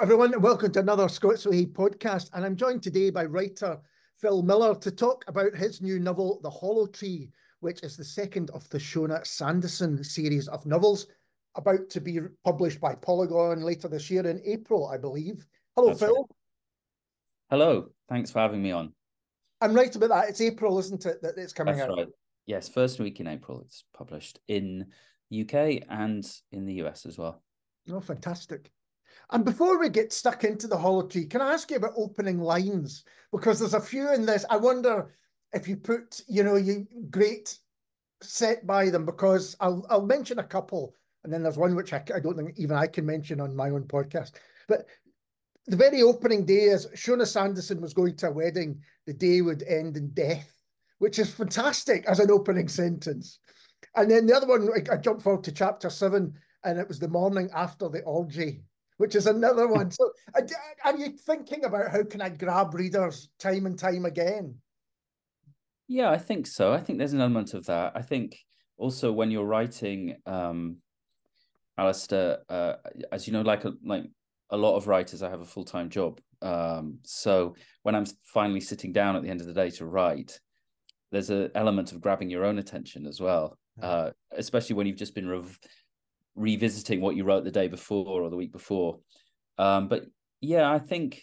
everyone, and welcome to another Scots Way podcast. And I'm joined today by writer Phil Miller to talk about his new novel, The Hollow Tree, which is the second of the Shona Sanderson series of novels, about to be published by Polygon later this year in April, I believe. Hello, That's Phil. right. Hello, thanks for having me on. I'm right about that. It's April, isn't it, that it's coming That's out? right. Yes, first week in April. It's published in UK and in the US as well. Oh, fantastic. And before we get stuck into The Hollow Tree, can I ask you about opening lines? Because there's a few in this. I wonder if you put, you great set by them, because I'll mention a couple, and then there's one which I don't think even I can mention on my own podcast. But the very opening day, as Shona Sanderson was going to a wedding, the day would end in death, which is fantastic as an opening sentence. And then the other one, I jumped forward to chapter 7, and it was the morning after the orgy, which is another one. So are you thinking about how can I grab readers time and time again? Yeah, I think so. I think there's an element of that. I think also when you're writing, Alistair, as you know, like a lot of writers, I have a full-time job. So when I'm finally sitting down at the end of the day to write, there's an element of grabbing your own attention as well, especially when you've just been revisiting what you wrote the day before or the week before. But yeah, I think,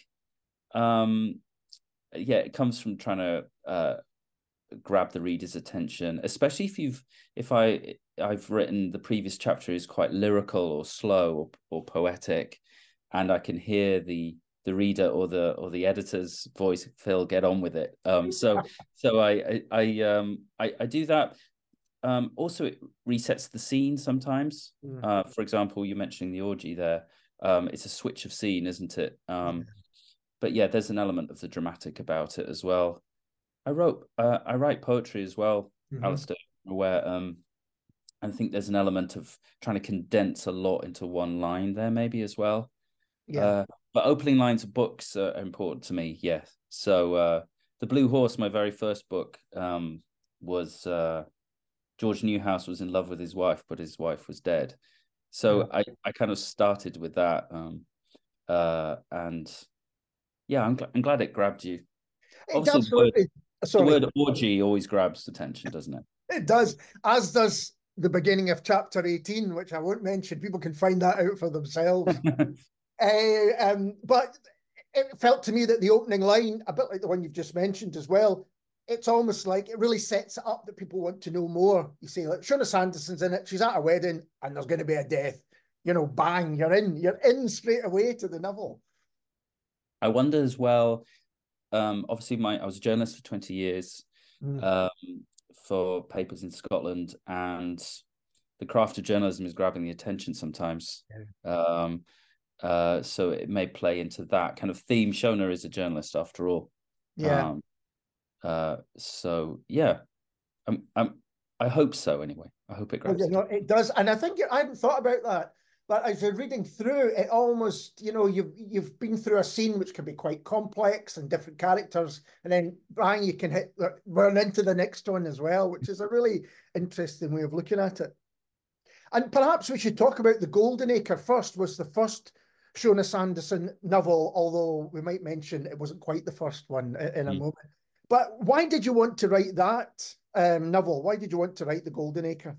it comes from trying to grab the reader's attention, especially if I've written the previous chapter is quite lyrical or slow or poetic, and I can hear the reader or the editor's voice, Phil, get on with it. So I do that. Also, it resets the scene sometimes. For example, you're mentioning the orgy there. It's a switch of scene, isn't it? But yeah, there's an element of the dramatic about it as well. I write poetry as well, Alistair, where I think there's an element of trying to condense a lot into one line there, maybe as well. Yeah. But opening lines of books are important to me, yes. So The Blue Horse, my very first book, was George Newhouse was in love with his wife, but his wife was dead. So I kind of started with that, and yeah, I'm glad it grabbed you. Obviously, Absolutely. the word orgy always grabs attention, doesn't it? It does, as does the beginning of chapter 18, which I won't mention. People can find that out for themselves. But it felt to me that the opening line, a bit like the one you've just mentioned as well, it's almost like it really sets it up that people want to know more. You say, like, Shona Sanderson's in it, she's at a wedding, and there's going to be a death. Bang, you're in straight away to the novel. I wonder as well, obviously I was a journalist for 20 years for papers in Scotland, and the craft of journalism is grabbing the attention sometimes. So it may play into that kind of theme. Shona is a journalist after all. Yeah. So yeah, I hope so anyway. I hope it grabs it does. And I think I hadn't thought about that. But as you're reading through, it almost, you've been through a scene which can be quite complex and different characters, and then bang, you can run into the next one as well, which is a really interesting way of looking at it. And perhaps we should talk about The Golden Acre first. Was the first Shona Sanderson novel, although we might mention it wasn't quite the first one in a moment. But why did you want to write that novel? Why did you want to write The Golden Acre?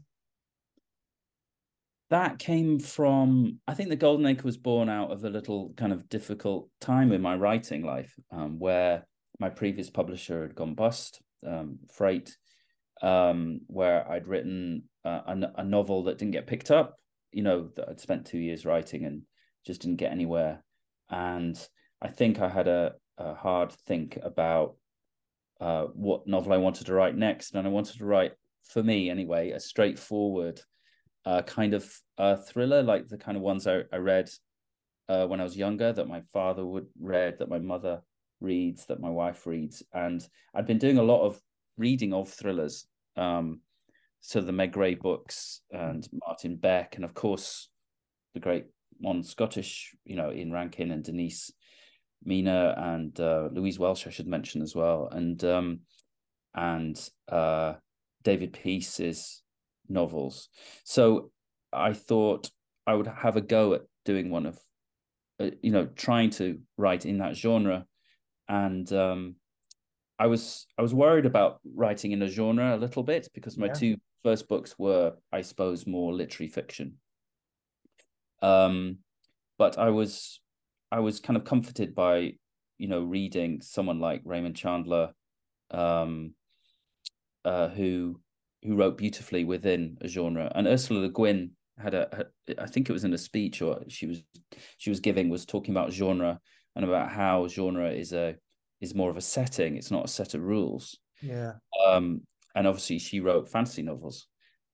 That came from, I think The Golden Acre was born out of a little kind of difficult time in my writing life, where my previous publisher had gone bust, Freight, where I'd written a novel that didn't get picked up, that I'd spent 2 years writing and just didn't get anywhere. And I think I had a hard think about what novel I wanted to write next. And I wanted to write, for me anyway, a straightforward kind of thriller, like the kind of ones I read when I was younger, that my father would read, that my mother reads, that my wife reads. And I'd been doing a lot of reading of thrillers. So the Meg Gray books and Martin Beck, and of course the great modern Scottish, Ian Rankin and Denise Mina and Louise Welsh, I should mention as well, and David Peace's novels. So I thought I would have a go at doing one of trying to write in that genre. And I was worried about writing in a genre a little bit, because my two first books were, I suppose, more literary fiction. But I was kind of comforted by, reading someone like Raymond Chandler, who wrote beautifully within a genre. And Ursula Le Guin had I think it was in a speech, or she was giving, was talking about genre, and about how genre is more of a setting. It's not a set of rules. Yeah. And obviously she wrote fantasy novels.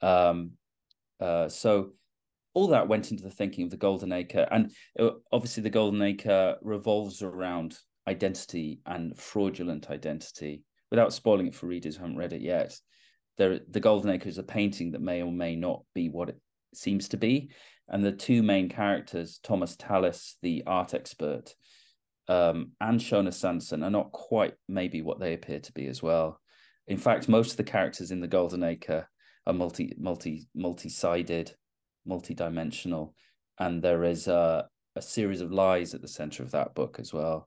So all that went into the thinking of the Golden Acre. And obviously the Golden Acre revolves around identity and fraudulent identity. Without spoiling it for readers who haven't read it yet, the Golden Acre is a painting that may or may not be what it seems to be. And the two main characters, Thomas Tallis, the art expert, and Shona Sanderson, are not quite maybe what they appear to be as well. In fact, most of the characters in the Golden Acre are multi-sided, multi-dimensional, and there is a series of lies at the center of that book as well.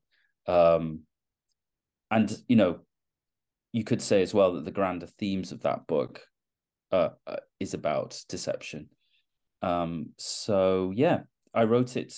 And you could say as well that the grander themes of that book is about deception. So yeah, I wrote it.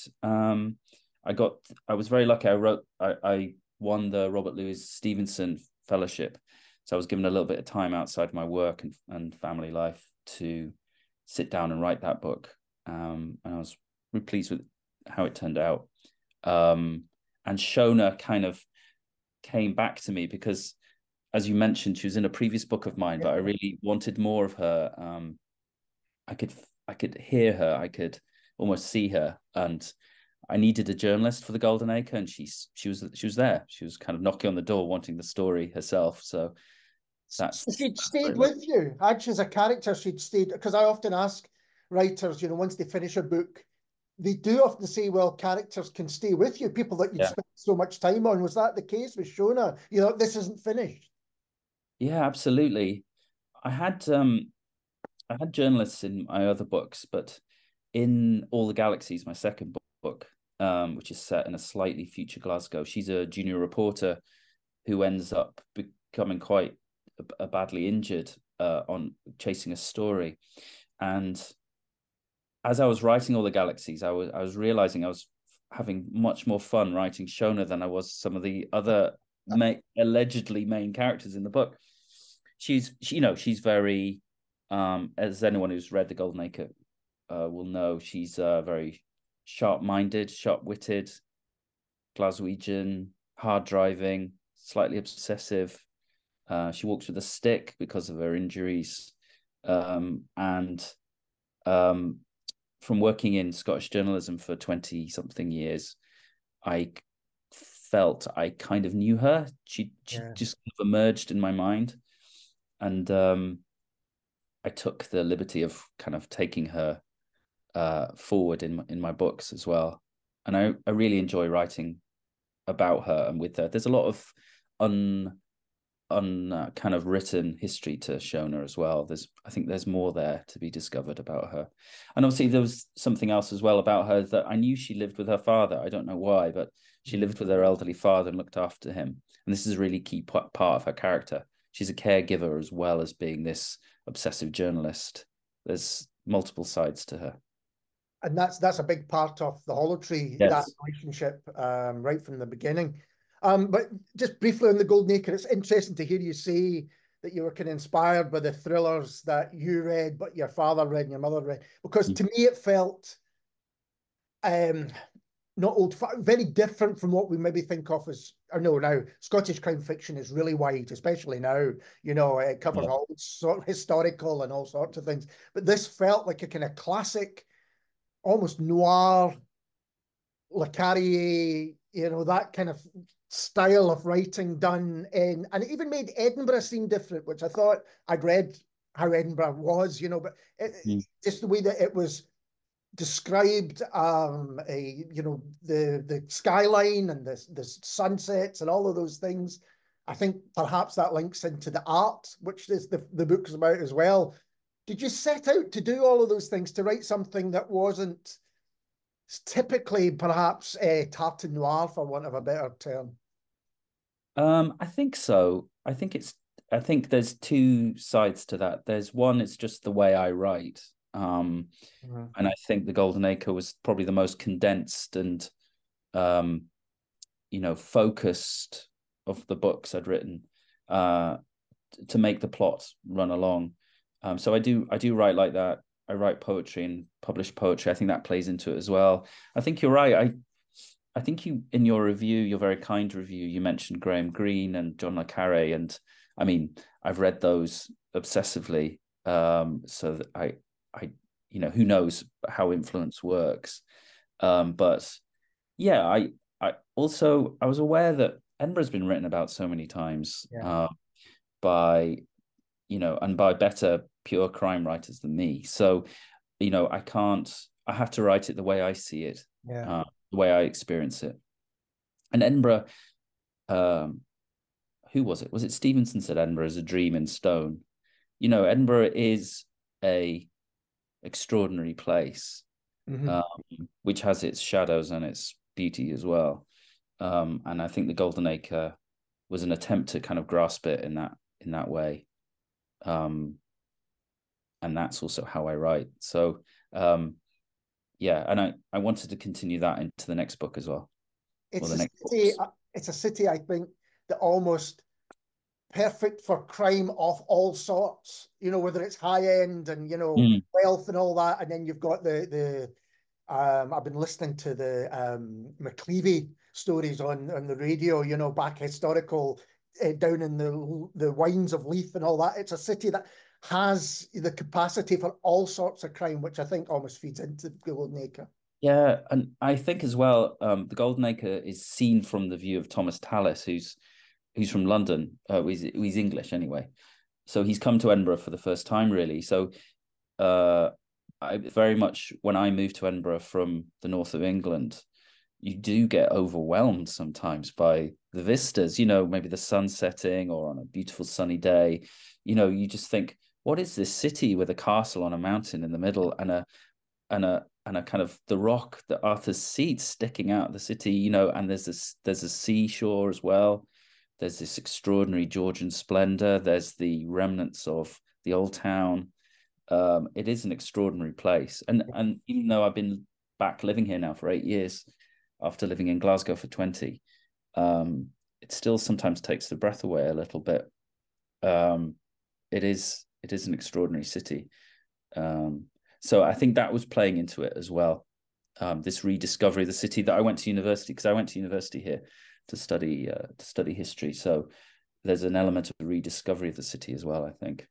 I was very lucky. I won the Robert Louis Stevenson Fellowship. So I was given a little bit of time outside my work and family life to sit down and write that book. And I was really pleased with how it turned out. And Shona kind of came back to me because, as you mentioned, she was in a previous book of mine, but I really wanted more of her. I could hear her. I could almost see her, and I needed a journalist for the Golden Acre, and she was there. She was kind of knocking on the door, wanting the story herself. So she'd stayed with you. Actually, as a character, she'd stayed, because I often ask writers, once they finish a book, they do often say, well, characters can stay with you, people that you'd spent so much time on. Was that the case with Shona? This isn't finished. Yeah, absolutely. I had journalists in my other books, but in All the Galaxies, my second book, which is set in a slightly future Glasgow, she's a junior reporter who ends up becoming quite badly injured on chasing a story. And as I was writing All the Galaxies, I was realizing I was having much more fun writing Shona than I was some of the other allegedly main characters in the book. She's very, as anyone who's read The Golden Acre will know, she's very sharp-minded, sharp-witted, Glaswegian, hard driving, slightly obsessive. She walks with a stick because of her injuries. From working in Scottish journalism for 20-something years, I felt I kind of knew her. She just kind of emerged in my mind. And I took the liberty of kind of taking her forward in my books as well. And I really enjoy writing about her and with her. There's a lot of kind of written history to Shona as well. I think there's more there to be discovered about her. And obviously there was something else as well about her, that I knew she lived with her father. I don't know why, but she lived with her elderly father and looked after him. And this is a really key part of her character. She's a caregiver as well as being this obsessive journalist. There's multiple sides to her. And that's a big part of the Holotree, that relationship, right from the beginning. But just briefly on the Golden Acre, it's interesting to hear you say that you were kind of inspired by the thrillers that you read, but your father read and your mother read. Because to me, it felt not old, very different from what we maybe think of as, or no, now Scottish crime fiction is really wide, especially now. It covers all sort of historical and all sorts of things. But this felt like a kind of classic, almost noir, Le Carrier, that kind of style of writing done in, and it even made Edinburgh seem different, which I thought, I'd read how Edinburgh was, but just the way that it was described, the skyline and the sunsets and all of those things. I think perhaps that links into the art, which is the book's about as well. Did you set out to do all of those things, to write something that wasn't It's typically perhaps tartan noir, for want of a better term. I think so. I think there's two sides to that. There's one, it's just the way I write. Um, Mhm. and I think The Golden Acre was probably the most condensed and um, focused of the books I'd written uh to make the plot run along. So I do write like that. I write poetry and publish poetry. I think that plays into it as well. I think you're right. I think you, in your review, your very kind review, you mentioned Graham Greene and John le Carré, and I mean, I've read those obsessively. So that who knows how influence works. But yeah, I was aware that Edinburgh's been written about so many times Yeah, by and by better pure crime writers than me. So, I have to write it the way I see it, yeah. the way I experience it. And Edinburgh, um, who was it? Was it Stevenson said Edinburgh is a dream in stone? Edinburgh is a extraordinary place, Hmm. um, which has its shadows and its beauty as well. And I think the Golden Acre was an attempt to kind of grasp it in that way. Um, and that's also how I write. So yeah, and I wanted to continue that into the next book as well, or It's the a next city. books. It's a city. I think that almost perfect for crime of all sorts. You know, whether it's high end and Mm, wealth and all that, and then you've got the. I've been listening to the McCleavey stories on the radio. You know, back historical down in the wines of Leith and all that. It's a city that has the capacity for all sorts of crime, which I think almost feeds into Golden Acre. yeah, and I think as well, the Golden Acre is seen from the view of Thomas Tallis, who's from London. He's English anyway, so he's come to Edinburgh for the first time, really. So uh, I very much, when I moved to Edinburgh from the north of England, you do get overwhelmed sometimes by the vistas, maybe the sun setting or on a beautiful sunny day. You just think, what is this city with a castle on a mountain in the middle and a kind of the rock that Arthur's seat sticking out of the city, and there's a seashore as well. There's this extraordinary Georgian splendor. There's the remnants of the old town. It is an extraordinary place. And even though I've been back living here now for 8 years, after living in Glasgow for 20, um, it still sometimes takes the breath away a little bit. Um, it is an extraordinary city. Um, so I think that was playing into it as well. This rediscovery of the city that I went to university, because I went to university here to study history. So there's an element of rediscovery of the city as well, I think.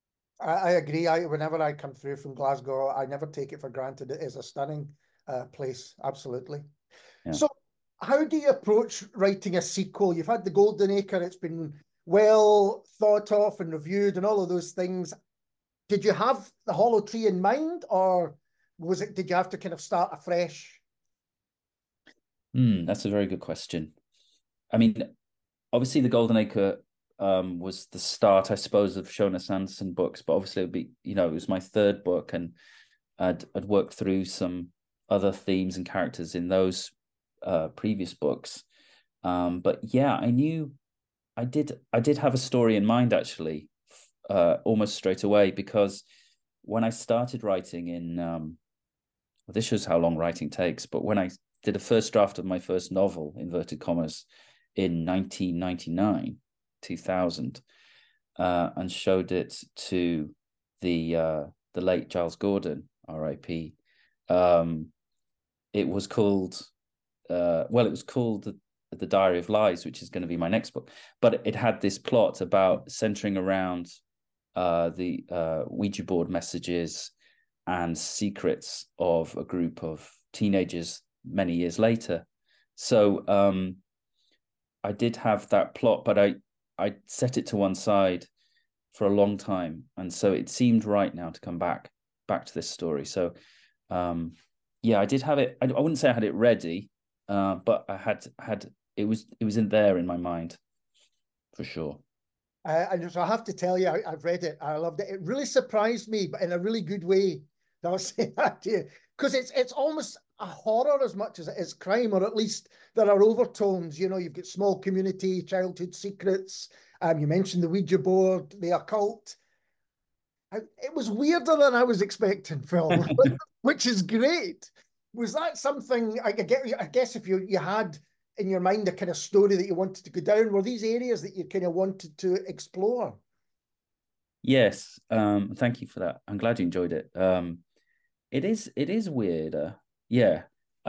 I agree. Whenever I come through from Glasgow, I never take it for granted. It is a stunning place, absolutely. Yeah. So, how do you approach writing a sequel? You've had the Golden Acre; it's been well thought of and reviewed, and all of those things. Did you have the Hollow Tree in mind, or was it? Did you have to kind of start afresh? That's a very good question. I mean, obviously, the Golden Acre was the start, I suppose, of Shona Sanderson books, but obviously, it was my third book, and I'd worked through some other themes and characters in those previous books. But yeah, I knew I did have a story in mind actually, almost straight away, because when I started writing well, this shows how long writing takes, but when I did a first draft of my first novel, inverted commas, in 1999, 2000, and showed it to the late Giles Gordon, R.I.P. It was called it was called the Diary of Lies, which is going to be my next book. But it had this plot about centering around the Ouija board messages and secrets of a group of teenagers many years later. So I did have that plot, but I set it to one side for a long time, and so it seemed right now to come back to this story. So yeah, I did have it. I wouldn't say I had it ready, but I had it was in there in my mind for sure. And so I have to tell you, I've read it. I loved it. It really surprised me, but in a really good way. That I was saying that to you because it's almost. a horror as much as it is crime, or at least there are overtones. You know, you've got small community, childhood secrets. You mentioned the Ouija board, the occult. It was weirder than I was expecting, Phil, which is great. Was that something I guess if you had in your mind a kind of story that you wanted to go down, were these areas that you kind of wanted to explore? Yes, thank you for that. I'm glad you enjoyed it. It is weirder. Yeah.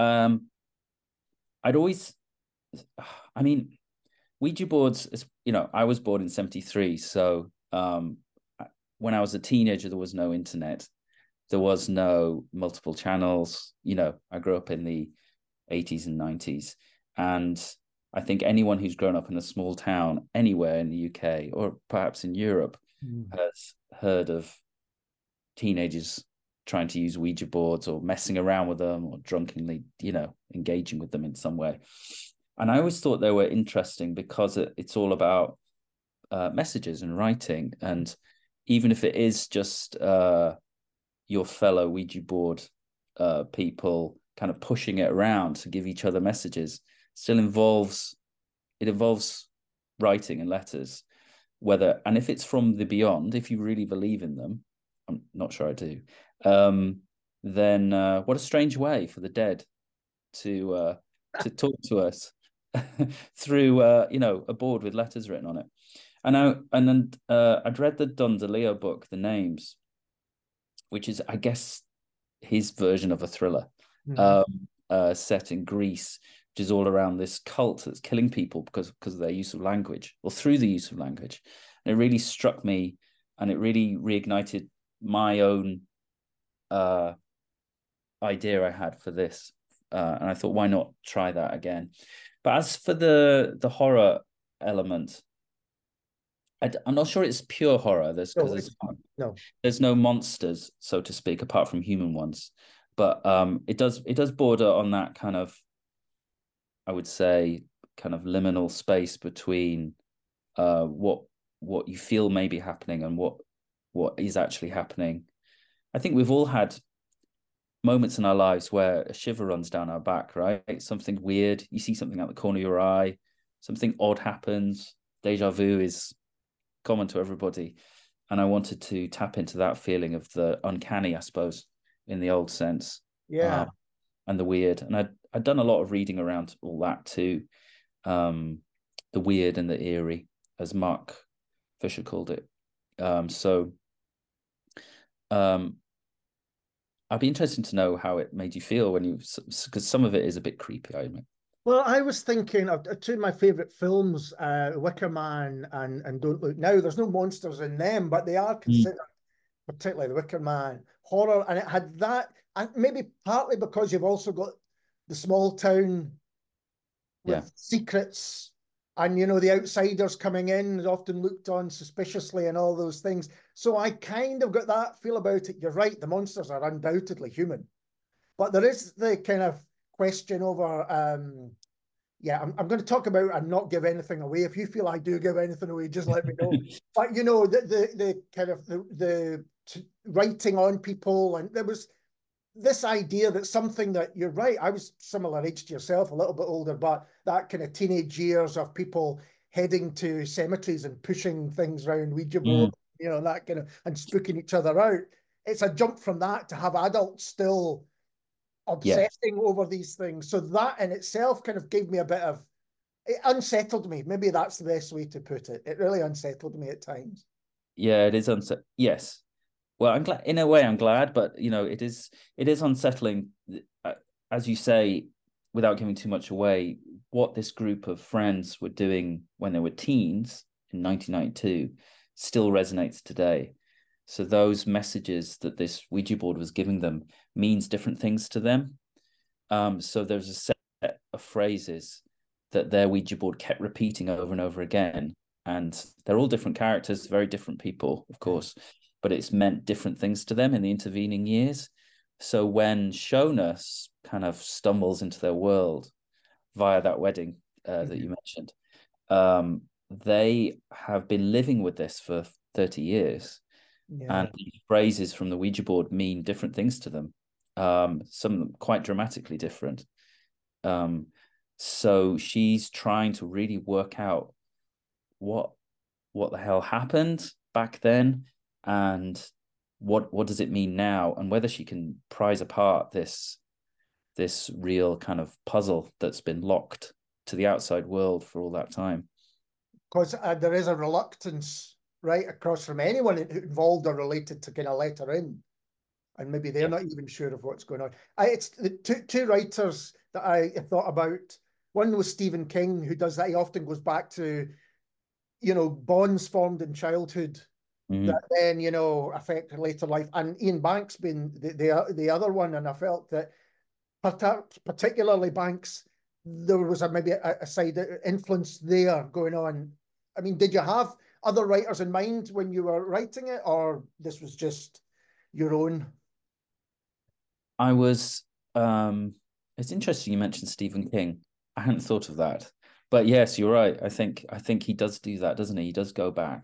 I'd always, I mean, Ouija boards is, I was born in 73, so when I was a teenager there was no internet. There was no multiple channels. I grew up in the 80s and 90s, and I think anyone who's grown up in a small town anywhere in the UK or perhaps in Europe has heard of teenagers trying to use Ouija boards or messing around with them or drunkenly, engaging with them in some way. And I always thought they were interesting because it's all about messages and writing. And even if it is just your fellow Ouija board people kind of pushing it around to give each other messages, still involves writing and letters. And if it's from the beyond, if you really believe in them, I'm not sure I do, then what a strange way for the dead to talk to us through a board with letters written on it. And then I'd read the Don DeLeo book, The Names, which is, I guess, his version of a thriller, set in Greece, which is all around this cult that's killing people because of their use of language, or through the use of language. And it really struck me, and it really reignited my own idea I had for this. And I thought, why not try that again? But as for the horror element, I'm not sure it's pure horror. There's no monsters, so to speak, apart from human ones. But it does border on that kind of, I would say, kind of liminal space between what you feel may be happening and what is actually happening. I think we've all had moments in our lives where a shiver runs down our back, right? Something weird, you see something out the corner of your eye, something odd happens. Deja vu is common to everybody. And I wanted to tap into that feeling of the uncanny, I suppose, in the old sense. Yeah. And the weird. And I'd done a lot of reading around all that too. The weird and the eerie, as Mark Fisher called it. I'd be interested to know how it made you feel because some of it is a bit creepy, I admit. Well, I was thinking of two of my favorite films, Wicker Man and Don't Look Now. There's no monsters in them, but they are considered, particularly the Wicker Man, horror. And it had that, and maybe partly because you've also got the small town with secrets, and the outsiders coming in is often looked on suspiciously and all those things. So I kind of got that feel about it. You're right, the monsters are undoubtedly human, but there is the kind of question over I'm going to talk about and not give anything away. If you feel I do give anything away, just let me know. But the kind of the writing on people, and there was this idea that something that, you're right, I was similar age to yourself, a little bit older, but that kind of teenage years of people heading to cemeteries and pushing things around Ouija board, that kind of, and spooking each other out. It's a jump from that to have adults still obsessing over these things. So that in itself kind of gave me it unsettled me. Maybe that's the best way to put it. It really unsettled me at times. Yeah, it is unsettled. Yes. Well, I'm glad, in a way I'm glad, but it is unsettling, as you say, without giving too much away, what this group of friends were doing when they were teens in 1992 still resonates today. So those messages that this Ouija board was giving them means different things to them. So there's a set of phrases that their Ouija board kept repeating over and over again. And they're all different characters, very different people, of course, but it's meant different things to them in the intervening years. So when Shona kind of stumbles into their world via that wedding that you mentioned, they have been living with this for 30 years. Yeah. And these phrases from the Ouija board mean different things to them. some of them quite dramatically different. So she's trying to really work out what the hell happened back then, and what does it mean now, and whether she can prise apart this real kind of puzzle that's been locked to the outside world for all that time. Because there is a reluctance right across from anyone involved or related to kind of let her in, and maybe they're not even sure of what's going on. It's the two writers that I thought about. One was Stephen King, who does that. He often goes back to, bonds formed in childhood that then, affect later life. And Ian Banks being the other one. And I felt that particularly Banks, there was maybe a side influence there going on. I mean, did you have other writers in mind when you were writing it, or this was just your own? I was, it's interesting you mentioned Stephen King. I hadn't thought of that, but yes, you're right. I think he does do that, doesn't he? He does go back.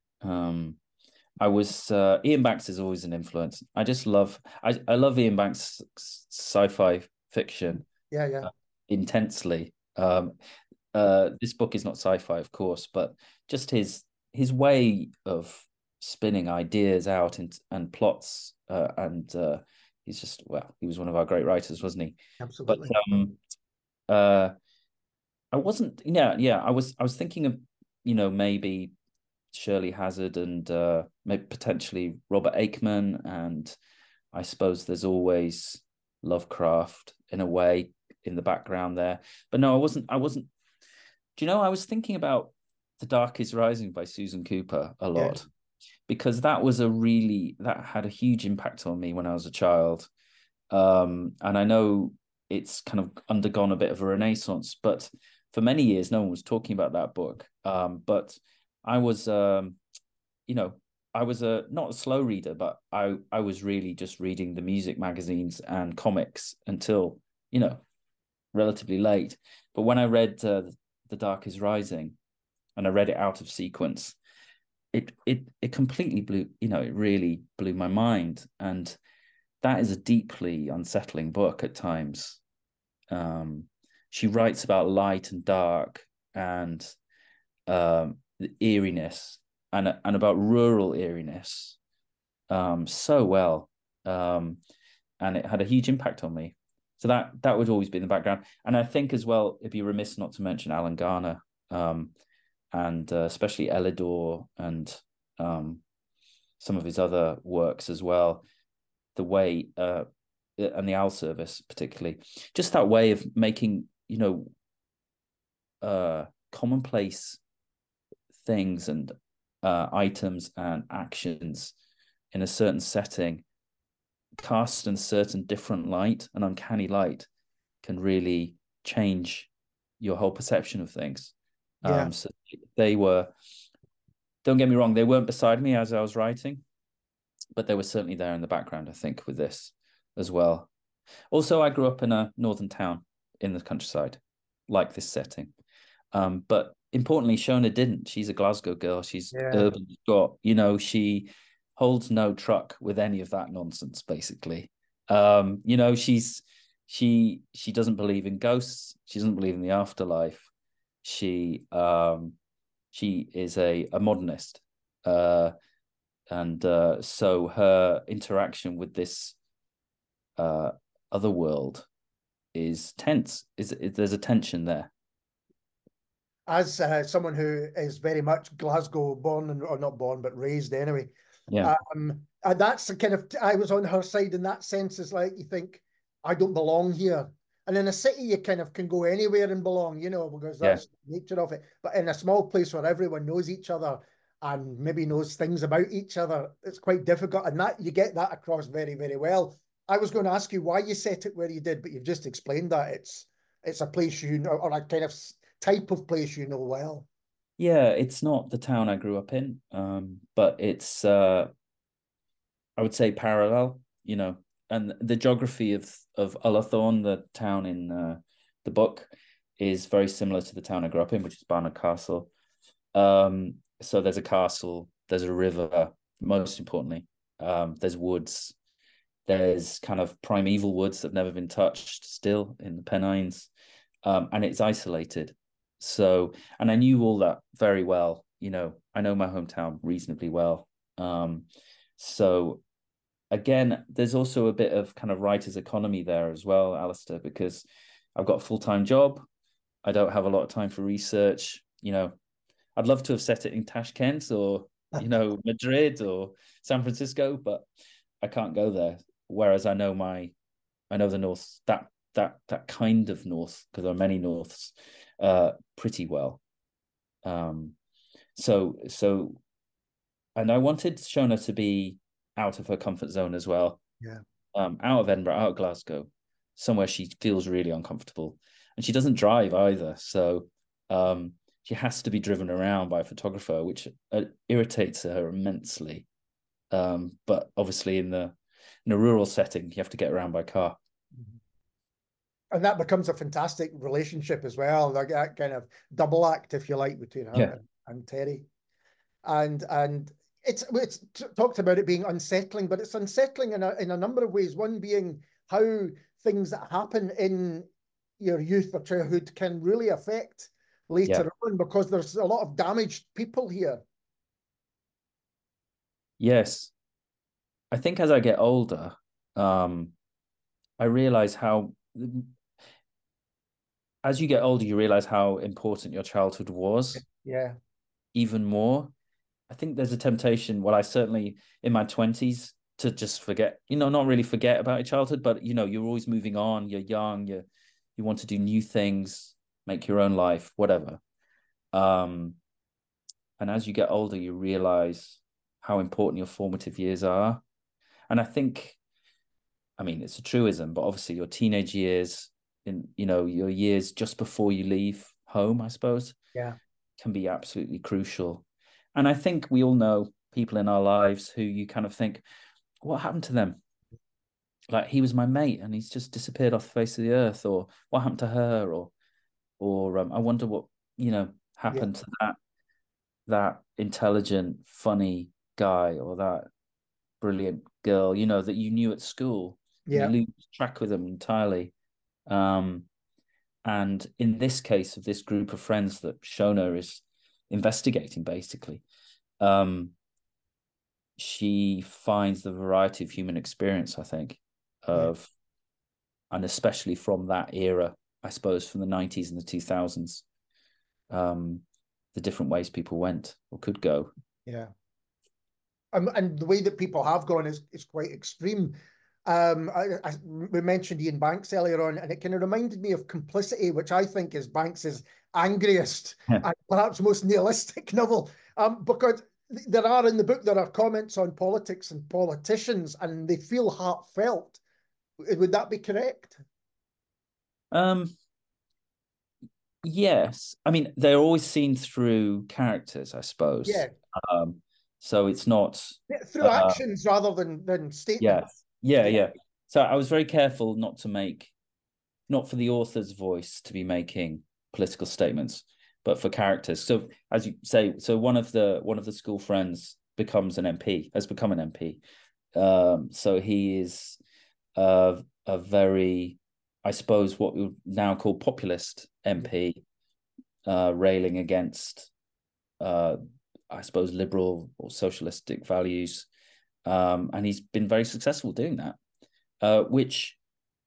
I was Ian Banks is always an influence. I just love I love Ian Banks' sci-fi fiction. Yeah. Intensely. This book is not sci-fi, of course, but just his way of spinning ideas out and plots, and he's just, well, he was one of our great writers, wasn't he? Absolutely. But I wasn't, I was thinking of, maybe Shirley Hazard and maybe potentially Robert Aikman, and I suppose there's always Lovecraft in a way in the background there. But no, I wasn't. Do you know, I was thinking about The Dark is Rising by Susan Cooper a lot, because that had a huge impact on me when I was a child. And I know it's kind of undergone a bit of a renaissance, but for many years, no one was talking about that book. But I was, I was not a slow reader, but I was really just reading the music magazines and comics until, relatively late. But when I read The Dark is Rising, and I read it out of sequence, it completely blew, it really blew my mind. And that is a deeply unsettling book at times. She writes about light and dark, and the eeriness, and about rural eeriness, so well. And it had a huge impact on me. So that would always be in the background. And I think as well, it'd be remiss not to mention Alan Garner, and especially Elidor, and some of his other works as well. The way, and the Owl Service particularly, just that way of making, commonplace things and items and actions in a certain setting, cast in a certain different light, an uncanny light, can really change your whole perception of things. So they were, don't get me wrong, they weren't beside me as I was writing, but they were certainly there in the background, I think, with this as well. Also, I grew up in a northern town in the countryside, like this setting. But importantly, Shona didn't. She's a Glasgow girl. She's urban Scot. She holds no truck with any of that nonsense, basically. She doesn't believe in ghosts. She doesn't believe in the afterlife. She is a modernist. And so her interaction with this other world is tense. There's a tension there. As someone who is very much Glasgow born, or not born, but raised anyway. Yeah. And that's the kind of, I was on her side in that sense. Is like, you think, I don't belong here. And in a city, you kind of can go anywhere and belong, because that's the nature of it. But in a small place where everyone knows each other and maybe knows things about each other, it's quite difficult. And that you get that across very, very well. I was going to ask you why you set it where you did, but you've just explained that it's a place or a kind of type of place well. Yeah, it's not the town I grew up in, but it's I would say parallel, and the geography of Ullathorne, the town in the book, is very similar to the town I grew up in, which is Barnard Castle. So there's a castle, there's a river, most importantly, there's woods, There's kind of primeval woods that have never been touched still in the Pennines, and it's isolated. So, and I knew all that very well. You know, I know my hometown reasonably well. So again, there's also a bit of kind of writer's economy there as well, Alistair, because I've got a full-time job. I don't have a lot of time for research. You know, I'd love to have set it in Tashkent or, you know, Madrid or San Francisco, but I can't go there. Whereas I know the north, that kind of north, because there are many norths, pretty well. So and I wanted Shona to be out of her comfort zone as well. Yeah. Out of Edinburgh, out of Glasgow, somewhere she feels really uncomfortable. And she doesn't drive either. So she has to be driven around by a photographer, which irritates her immensely. But obviously in a rural setting, you have to get around by car. And that becomes a fantastic relationship as well, like that kind of double act, if you like, between her and Terry. And it's talked about it being unsettling, but it's unsettling in a number of ways. One being how things that happen in your youth or childhood can really affect later on, because there's a lot of damaged people here. Yes. I think as I get older, I realize as you get older, you realize how important your childhood was. Yeah. Even more. I think there's a temptation, well, I certainly in my 20s, to just forget, you know, not really forget about your childhood, but, you know, you're always moving on, you're young, you want to do new things, make your own life, whatever. And as you get older, you realize how important your formative years are. And I think, I mean, it's a truism, but obviously your teenage years, in, you know, your years just before you leave home, I suppose, can be absolutely crucial. And I think we all know people in our lives who you kind of think, what happened to them? Like, he was my mate and he's just disappeared off the face of the earth, or what happened to her, or I wonder what, you know, happened to that intelligent, funny guy, or that brilliant girl, you know, that you knew at school. You lose track with them entirely. And in this case of this group of friends that Shona is investigating, basically, she finds the variety of human experience, I think, and especially from that era, I suppose, from the 90s and the 2000s, the different ways people went or could go. Yeah. And the way that people have gone is quite extreme. We mentioned Ian Banks earlier on, and it kind of reminded me of Complicity, which I think is Banks's angriest and perhaps most nihilistic novel, because there are in the book, there are comments on politics and politicians, and they feel heartfelt. Would that be correct? Yes. I mean, they're always seen through characters, I suppose. Yeah. So it's not through actions rather than statements. Yeah. So I was very careful not for the author's voice to be making political statements, but for characters. So as you say, so one of the school friends becomes an MP, has become an MP. So he is a very, I suppose, what we would now call populist MP, railing against, I suppose, liberal or socialistic values. And he's been very successful doing that, which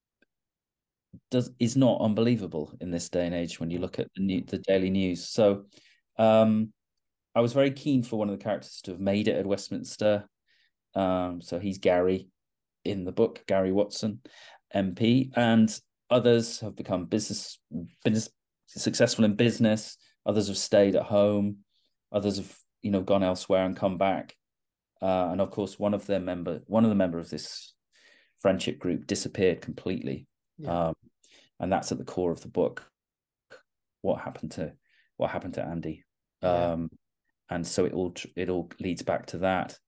is not unbelievable in this day and age when you look at the daily news. So I was very keen for one of the characters to have made it at Westminster. So he's Gary in the book, Gary Watson, MP, and others have become been successful in business. Others have stayed at home. Others have, you know, gone elsewhere and come back. And of course, one of the member of this friendship group disappeared completely. And that's at the core of the book. What happened to Andy? And so it all leads back to that.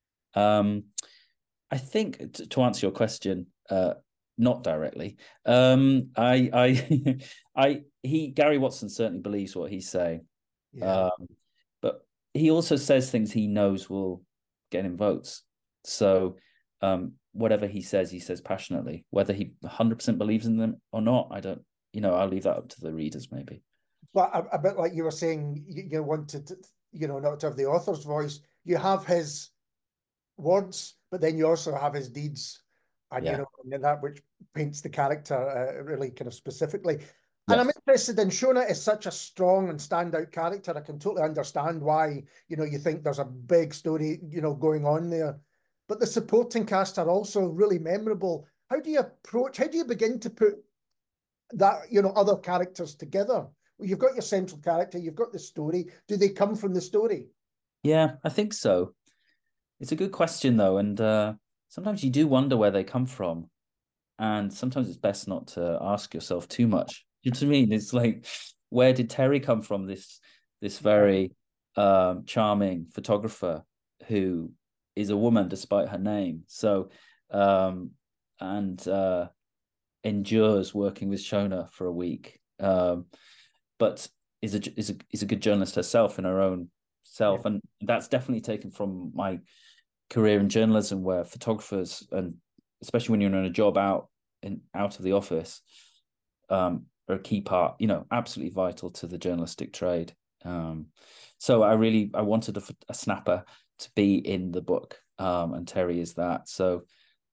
I think to answer your question, not directly, Gary Watson certainly believes what he's saying, but he also says things he knows will get him votes. So whatever he says passionately. Whether he 100% believes in them or not, I don't, I'll leave that up to the readers maybe. But a bit like you were saying, you wanted to, not to have the author's voice. You have his words, but then you also have his deeds, and Yeah. and that which paints the character really kind of specifically. And I'm Yes. interested in Shona is such a strong and standout character. I can totally understand why you think there's a big story going on there, but the supporting cast are also really memorable. How do you begin to put that other characters together? Well, you've got your central character, you've got the story. Do they come from the story? Yeah, I think so. It's a good question though, and sometimes you do wonder where they come from, and sometimes it's best not to ask yourself too much. You know what I mean? It's like, where did Terry come from? This very charming photographer who is a woman despite her name. So and endures working with Shona for a week, but is a good journalist herself in her own self, and that's definitely taken from my career in journalism, where photographers, and especially when you're in a job out of the office, are a key part, absolutely vital to the journalistic trade. So I wanted a snapper to be in the book, and Terry is that. So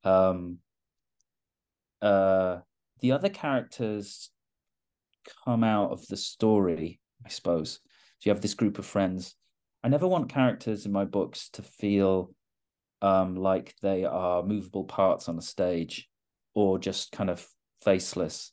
the other characters come out of the story, I suppose. So you have this group of friends. I never want characters in my books to feel like they are movable parts on a stage, or just kind of faceless.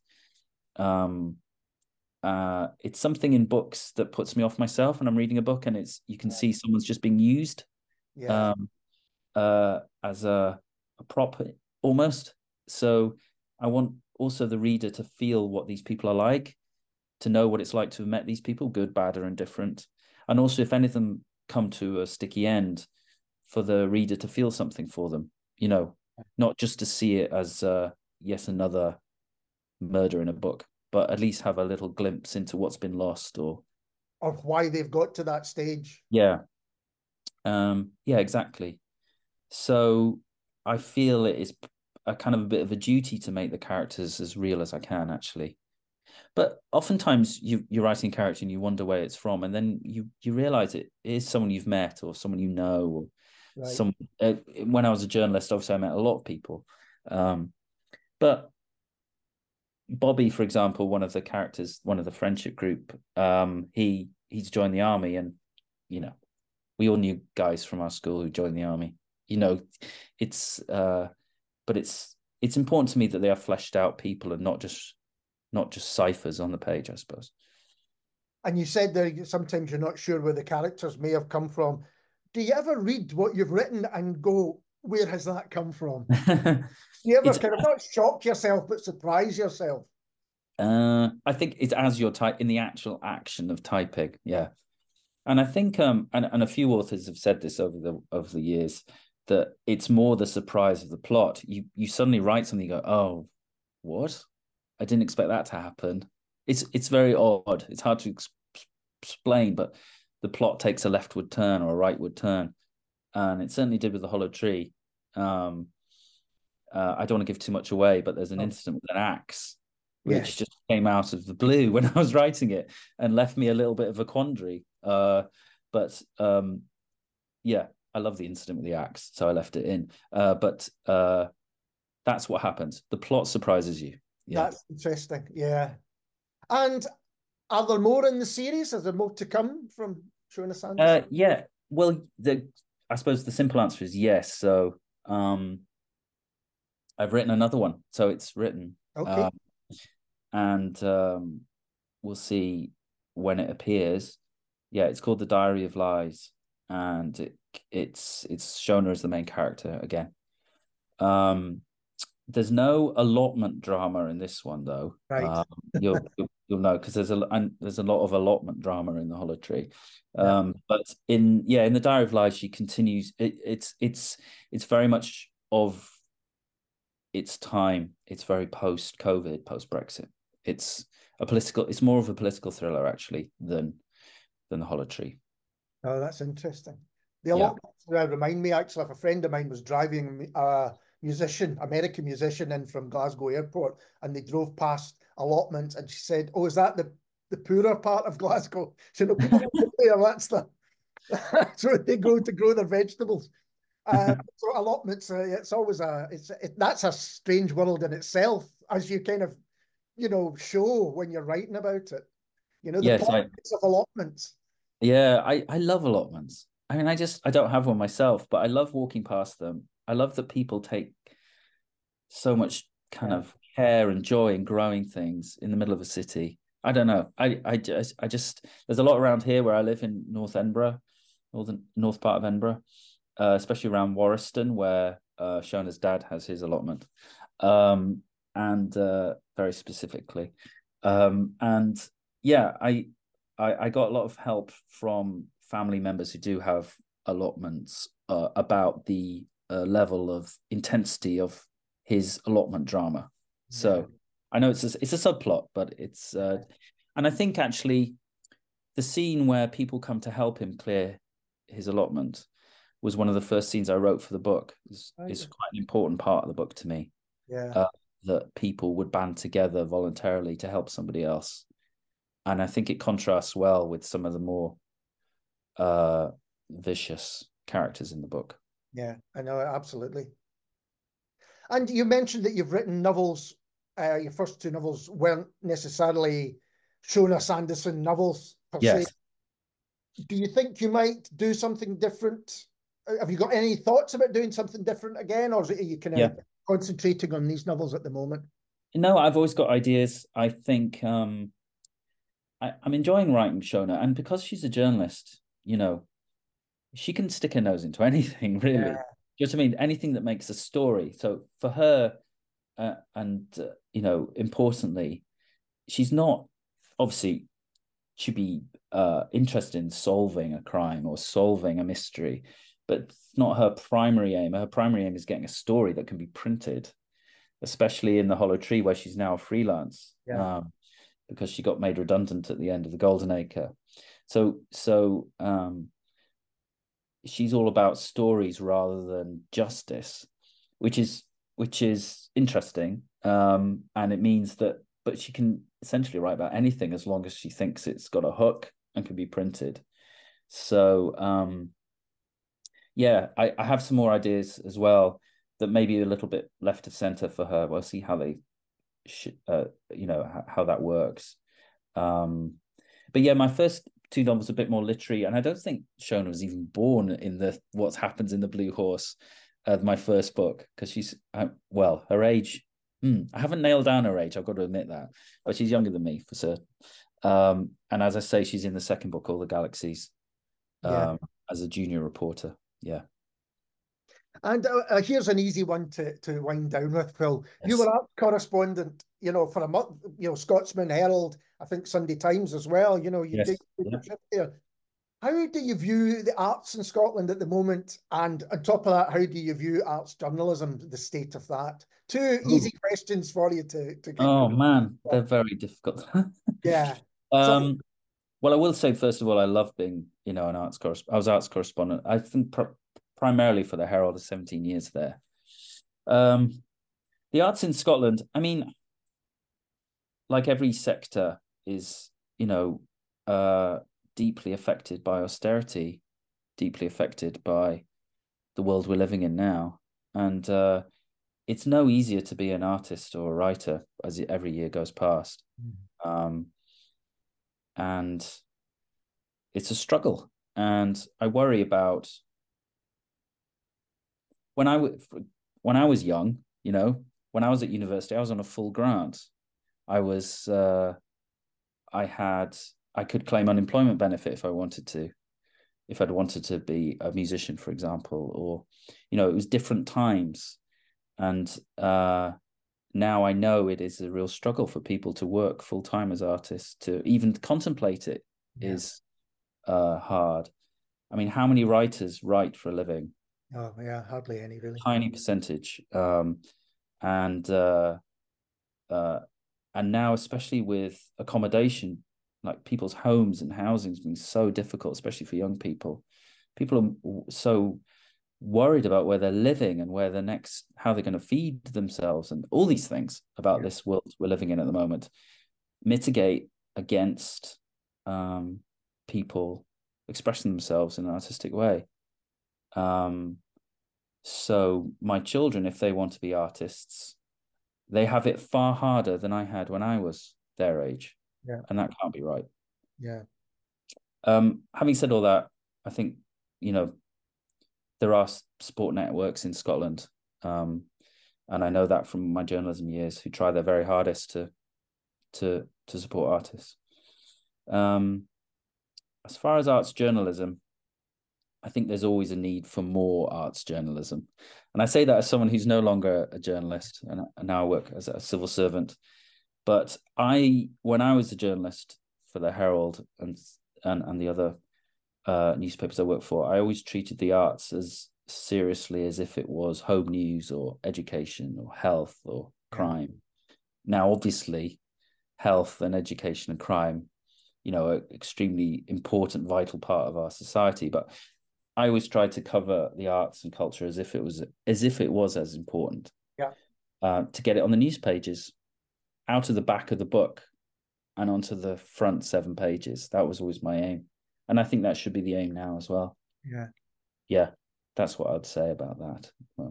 It's something in books that puts me off myself when I'm reading a book, and you can see someone's just being used Yeah. As a prop almost. So I want also the reader to feel what these people are like, to know what it's like to have met these people, good, bad, or indifferent. And also, if any of them come to a sticky end, for the reader to feel something for them, not just to see it as yes, another murder in a book, but at least have a little glimpse into what's been lost, or why they've got to that stage. yeah. Yeah, exactly. So I feel it is a kind of a bit of a duty to make the characters as real as I can, actually. But oftentimes you're writing a character and you wonder where it's from, and then you realize it is someone you've met, or someone you know, or Right. when I was a journalist, obviously I met a lot of people. But Bobby, for example, one of the characters, one of the friendship group, he's joined the army, and we all knew guys from our school who joined the army. It's but it's important to me that they are fleshed out people, and not just ciphers on the page, I suppose. And you said there sometimes you're not sure where the characters may have come from. Do you ever read what you've written and go, where has that come from? Do you ever kind of not shock yourself, but surprise yourself? I think it's as you're in the actual action of typing, yeah. And I think and a few authors have said this over the years, that it's more the surprise of the plot. You suddenly write something, you go, oh, what? I didn't expect that to happen. It's very odd. It's hard to explain, but the plot takes a leftward turn or a rightward turn, and it certainly did with the Hollow Tree. I don't want to give too much away, but there's an incident with an axe, which just came out of the blue when I was writing it, and left me a little bit of a quandary. But yeah, I love the incident with the axe, so I left it in. But that's what happens. The plot surprises you. Yeah. That's interesting. Yeah. And are there more in the series? Is there more to come from Shona Sanderson? Yeah. Well, I suppose the simple answer is yes. So I've written another one, so it's written. Okay. And we'll see when it appears. Yeah, it's called The Diary of Lies, and it's Shona as the main character again. There's no allotment drama in this one, though. Right. You'll know, because there's a lot of allotment drama in the Hollow Tree. But in the Diary of Lies, she continues. It's very much of its time. It's very post-COVID, post-Brexit. It's more of a political thriller, actually, than the Hollow Tree. Oh, that's interesting. The allotment remind me, actually, if a friend of mine was driving American musician in from Glasgow Airport, and they drove past allotments, and she said, "Oh, is that the poorer part of Glasgow?" So no, people don't live there. That's where they go to grow their vegetables. So allotments, it's always that's a strange world in itself, as you kind of show when you're writing about it. The Yes, politics of allotments. yeah, I love allotments. I mean, I don't have one myself, but I love walking past them. I love that people take so much kind Yeah. of care and joy in growing things in the middle of a city. I don't know. I just there's a lot around here where I live in North Edinburgh, north part of Edinburgh, especially around Warriston, where Shona's dad has his allotment, and very specifically, and yeah, I got a lot of help from family members who do have allotments about the level of intensity of his allotment drama. So Yeah. I know it's a subplot, but it's and I think actually the scene where people come to help him clear his allotment was one of the first scenes I wrote for the book. It's quite an important part of the book to me. Yeah. That people would band together voluntarily to help somebody else. And I think it contrasts well with some of the more vicious characters in the book. Yeah, I know, absolutely. And you mentioned that you've written novels. Your first two novels weren't necessarily Shona Sanderson novels per se. Yes. Do you think you might do something different? Have you got any thoughts about doing something different again, or are you kind Yeah. of concentrating on these novels at the moment? No, I've always got ideas. I think I'm enjoying writing Shona, and because she's a journalist, she can stick her nose into anything, really. Yeah. Just I mean, anything that makes a story. So for her, and importantly, she's not obviously she'd be interested in solving a crime or solving a mystery, but it's not her primary aim. Her primary aim is getting a story that can be printed, especially in the Hollow Tree, where she's now freelance. Yeah. Because she got made redundant at the end of the Golden Acre. So she's all about stories rather than justice, which is interesting. And it means that, but she can essentially write about anything as long as she thinks it's got a hook and can be printed. So yeah, I have some more ideas as well that may be a little bit left of center for her. We'll see how they how that works. But yeah, my first two novels are a bit more literary, and I don't think Shona was even born in the What Happens in the Blue Horse, my first book, because she's her age. I haven't nailed down her age. I've got to admit that, but she's younger than me for certain. And as I say, she's in the second book, All the Galaxies, Yeah. as a junior reporter. Yeah. And here's an easy one to wind down with, Phil. You Yes. were art correspondent, for a month, Scotsman Herald, I think Sunday Times as well. You Yes. did Yeah. a trip there. How do you view the arts in Scotland at the moment? And on top of that, how do you view arts journalism, the state of that? Two Ooh. easy questions for you to get Oh going. man, they're very difficult. Yeah. So, um, Well, I will say first of all, I love being, an arts correspondent. I was arts correspondent. I think primarily for the Herald, of 17 years there. The arts in Scotland, I mean, like every sector, is deeply affected by austerity, deeply affected by the world we're living in now, and it's no easier to be an artist or a writer as every year goes past, and it's a struggle. And I worry about when I was young, when I was at university, I was on a full grant. I was I could claim unemployment benefit if I wanted to, if I'd wanted to be a musician, for example, or it was different times. And now I know it is a real struggle for people to work full time as artists. To even contemplate it yeah. is hard. I mean, how many writers write for a living? Oh, yeah, hardly any, really. Tiny percentage. And uh, and now, especially with accommodation, like people's homes and housings being so difficult, especially for young people, people are so worried about where they're living and where how they're going to feed themselves and all these things about this world we're living in at the moment, mitigate against people expressing themselves in an artistic way. So my children, if they want to be artists, they have it far harder than I had when I was their age. Yeah. And that can't be right. Yeah. Having said all that, I think, there are sport networks in Scotland. And I know that from my journalism years, who try their very hardest to support artists. As far as arts journalism, I think there's always a need for more arts journalism. And I say that as someone who's no longer a journalist and now work as a civil servant. But when I was a journalist for the Herald and the other newspapers I worked for, I always treated the arts as seriously as if it was home news or education or health or crime. Now, obviously, health and education and crime, are extremely important, vital part of our society. But I always tried to cover the arts and culture as if it was as important. Yeah. To get it on the news pages, out of the back of the book, and onto the front 7 pages. That was always my aim, and I think that should be the aim now as well. Yeah, that's what I'd say about that.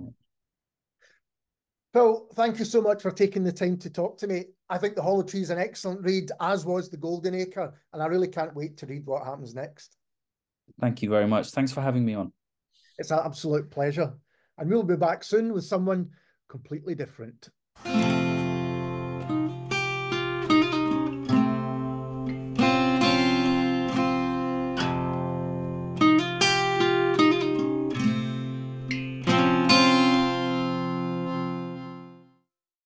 Phil, thank you so much for taking the time to talk to me. I think The Hollow Tree is an excellent read, as was The Golden Acre, and I really can't wait to read what happens next. Thank you very much. Thanks for having me on. It's an absolute pleasure. And we'll be back soon with someone completely different.